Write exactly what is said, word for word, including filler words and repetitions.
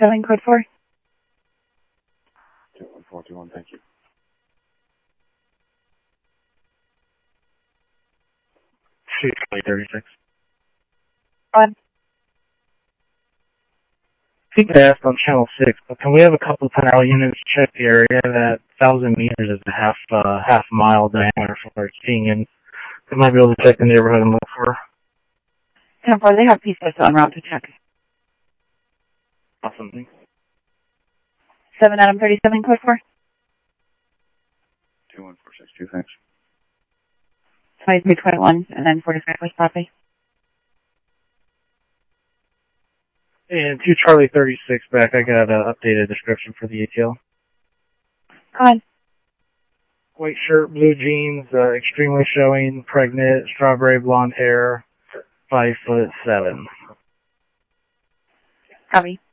Seven code four. two one four two one, thank you. two twenty thirty-six. On. I think I asked on channel six, but can we have a couple of panel units check the area? That thousand meters is a half uh, half mile diameter for seeing, and they might be able to check the neighborhood and look for. ten four, they have P C S en route to check. Awesome. seven Adam thirty-seven code four. two one four six two, thanks. twenty-three twenty-one, and then forty-five West Broadway. And two Charlie thirty-six back, I got an updated description for the A T L. Go on. White shirt, blue jeans, uh, extremely showing, pregnant, strawberry blonde hair, five foot seven. Copy.